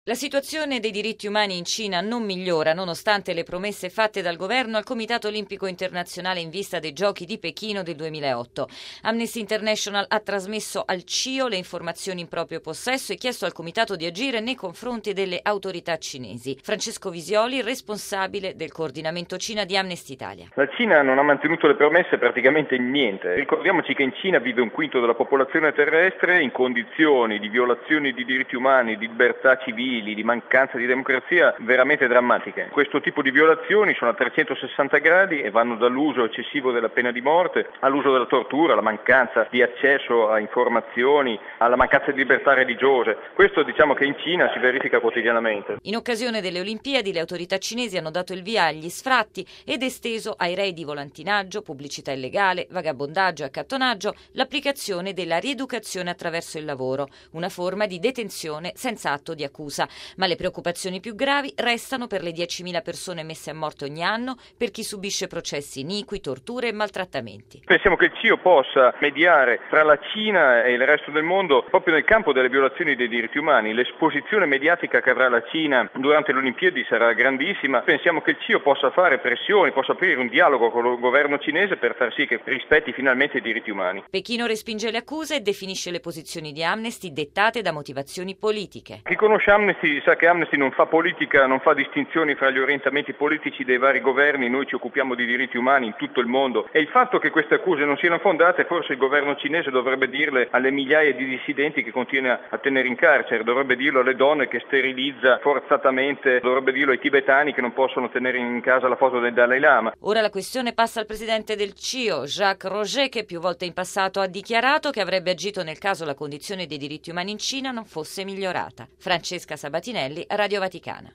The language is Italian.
La situazione dei diritti umani in Cina non migliora nonostante le promesse fatte dal governo al Comitato Olimpico Internazionale in vista dei Giochi di Pechino del 2008. Amnesty International ha trasmesso al CIO le informazioni in proprio possesso e chiesto al Comitato di agire nei confronti delle autorità cinesi. Francesco Visioli, responsabile del coordinamento Cina di Amnesty Italia. La Cina non ha mantenuto le promesse praticamente in niente. Ricordiamoci che in Cina vive un quinto della popolazione terrestre in condizioni di violazioni di diritti umani, di libertà civili, di mancanza di democrazia veramente drammatiche. Questo tipo di violazioni sono a 360 gradi e vanno dall'uso eccessivo della pena di morte all'uso della tortura, alla mancanza di accesso a informazioni, alla mancanza di libertà religiose. Questo diciamo che in Cina si verifica quotidianamente. In occasione delle Olimpiadi le autorità cinesi hanno dato il via agli sfratti ed esteso ai rei di volantinaggio, pubblicità illegale, vagabondaggio e accattonaggio l'applicazione della rieducazione attraverso il lavoro, una forma di detenzione senza atto di accusa. Ma le preoccupazioni più gravi restano per le 10.000 persone messe a morte ogni anno, per chi subisce processi iniqui, torture e maltrattamenti. Pensiamo che il CIO possa mediare tra la Cina e il resto del mondo proprio nel campo delle violazioni dei diritti umani. L'esposizione mediatica che avrà la Cina durante le Olimpiadi sarà grandissima. Pensiamo che il CIO possa fare pressioni, possa aprire un dialogo con il governo cinese per far sì che rispetti finalmente i diritti umani. Pechino respinge le accuse e definisce le posizioni di Amnesty dettate da motivazioni politiche. Chi conosce Amnesty sa che Amnesty non fa politica, non fa distinzioni fra gli orientamenti politici dei vari governi. Noi ci occupiamo di diritti umani in tutto il mondo e il fatto che queste accuse non siano fondate forse il governo cinese dovrebbe dirle alle migliaia di dissidenti che continua a tenere in carcere, dovrebbe dirlo alle donne che sterilizza forzatamente, dovrebbe dirlo ai tibetani che non possono tenere in casa la foto del Dalai Lama. Ora la questione passa al presidente del CIO, Jacques Roger, che più volte in passato ha dichiarato che avrebbe agito nel caso la condizione dei diritti umani in Cina non fosse migliorata. Francesca Sabatinelli, Radio Vaticana.